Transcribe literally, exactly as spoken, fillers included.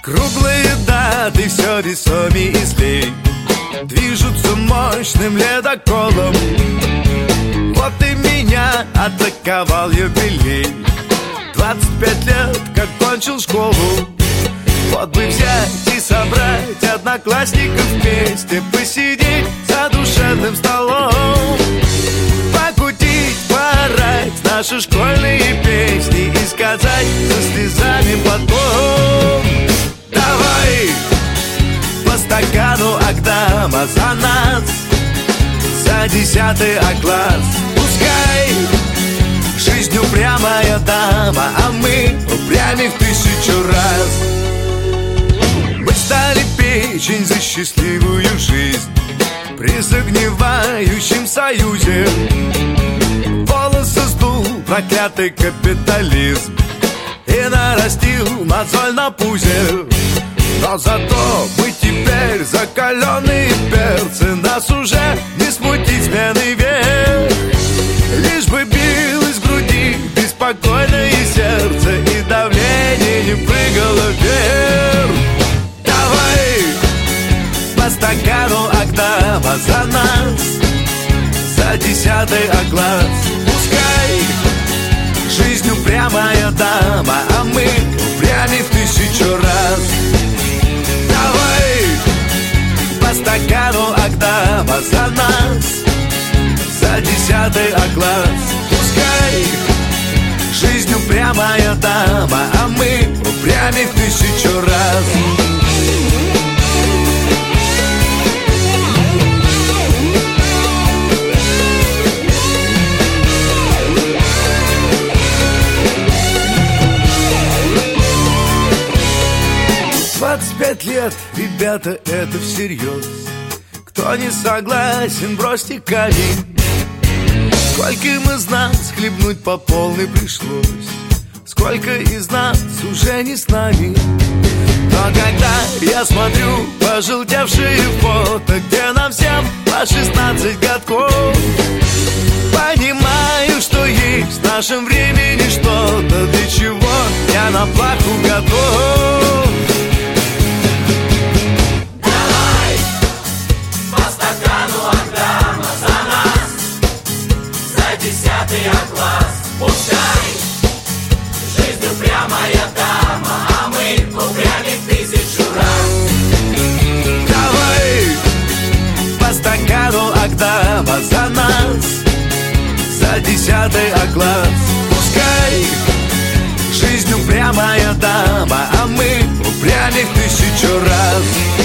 Круглые даты все весомей и злей движутся мощным ледоколом. Вот и меня атаковал юбилей. Двадцать пять лет, как кончил школу. Вот бы взять и собрать одноклассников вместе, посидеть за душевным столом, покутить, поорать наши школьные песни и сказать со слезами потом: давай по стакану Агдама за нас, за десятый А класс. Пускай жизнь упрямая дама, а мы упрямей в тысячу раз. Мы стали печень за счастливую жизнь при загнивающем союзе. Волосы сдул проклятый капитализм и нарастил мозоль на пузе. Но зато мы теперь закаленные перцы, нас уже не смутить смены век. Лишь бы билось в груди беспокойное сердце и давление не прыгало вверх. Давай по стакану Агдама за нас, за десятый А класс. Пускай жизнь упрямая дама, а мы упрямей в тысячу раз. Давай по стакану Агдама за нас, за десятый А класс. Пускай жизнь упрямая дама, а мы упрямей в тысячу раз. Двадцать пять лет, ребята, это всерьез. Кто не согласен, бросьте камень. Скольким из нас хлебнуть по полной пришлось, сколько из нас уже не с нами. Но когда я смотрю пожелтевшие фото, где нам всем по шестнадцать годков, понимаю, что есть в нашем времени что-то, для чего я на плаху готов. Десятый А класс. Пускай жизнь упрямая дама, а мы упрямей в тысячу раз. Давай по стакану Агдама за нас, за десятый А класс. Пускай жизнь упрямая дама, а мы упрямей в тысячу раз.